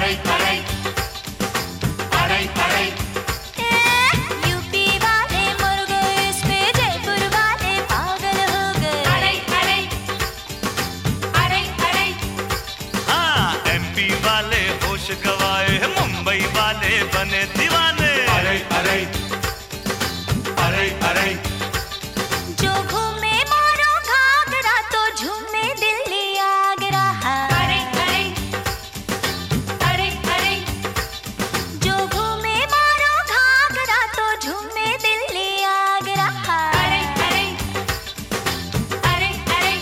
अरे अरे अरे अरे यूपी वाले मर गए, इस पे जयपुर वाले पागल हो गए। अरे अरे अरे अरे हाँ, एमपी वाले होश गवाए, मुंबई वाले बने दीवाने। अरे अरे अरे अरे जो घूमे मारो घाघरा तो झूमे दिल्ली आगरा। अरे अरे अरे अरे जो घूमे मारो घाघरा तो झूमे दिल्ली आगरा। अरे अरे अरे अरे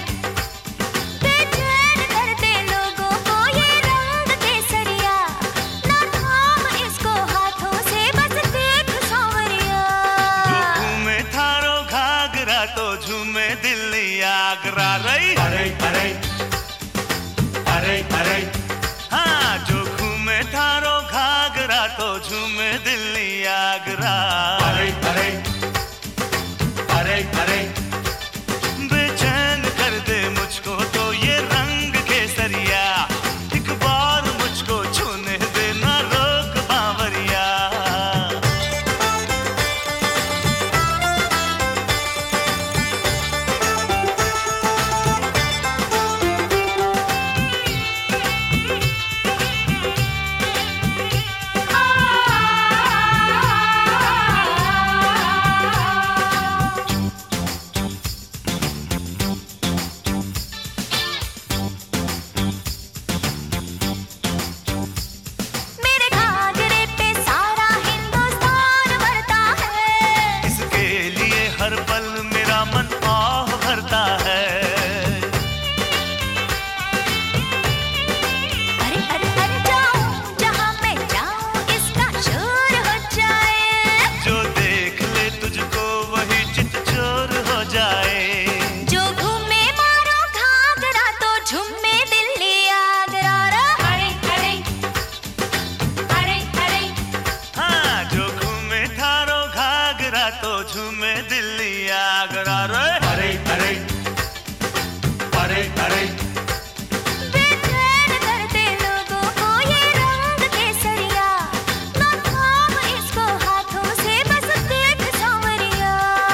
बेचैन कर दे लोगों को ये रंग केसरिया, ना थाम इसको हाथों से बस देख सांवरिया। जो घूमे थारो घाघरा तो झूमे दिल्ली आगरा रही। अरे अरे अरे अरे हाँ, जो घूमे थारो घाघरा तो झूमे दिल्ली आगरा। अरे अरे अरे अरे बेचैन कर दे मुझको तो ये रंग केसरिया, एक बार मुझको छूने देना रोक बावरिया। मेरे घाघरे पे सारा हिंदुस्तान मरता है। इसके लिए हर पल मेरा मन आह भरता है। अरे अरे अरे जाऊं जहां मैं जाऊं इसका शोर हो जाए। जो देख ले तुझको वही चित चोर हो जाए। जो घूमे मारो घाघरा तो झूमे दिल्ली आगरा। अरे अरे अरे अरे हाँ, जो घूमे थारो घाघरा तो झूमे दिल्ली आगरा रे। अरे अरे अरे अरे बेचैन कर दे लोगों को ये रंग केसरिया, ना थाम इसको हाथों से बस देख सांवरिया।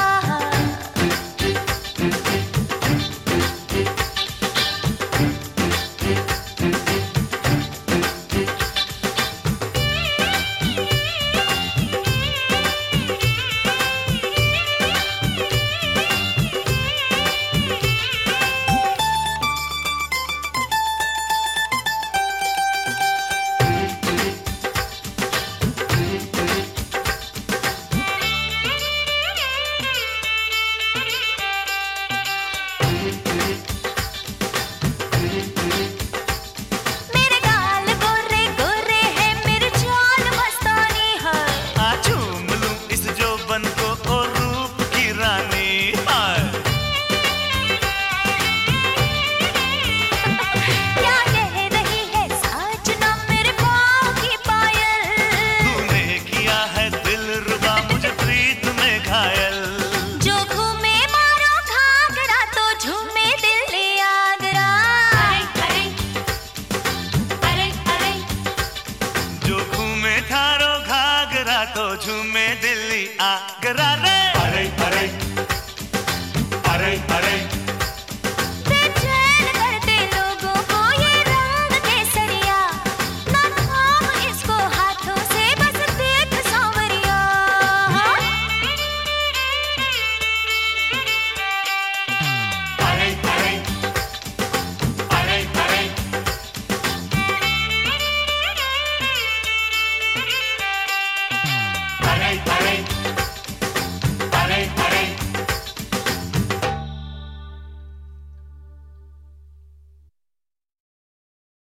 मेरे गाल गोरे गोरे हैं, मेरी चाल मस्तानी है। आ चूम लूं इस जोबन को और रूप की रानी। हाय, क्या कह रही है साजना मेरे पाँव की पायल। तूने किया है दिल रुबा मुझे प्रीत में घायल। जो घूमे मारो घाघरा तो झूमे दिल्ली आगरा। अरे अरे अरे जो घूमे थारो घाघरा तो झूमे दिल्ली आगरा रे। अरे अरे अरे अरे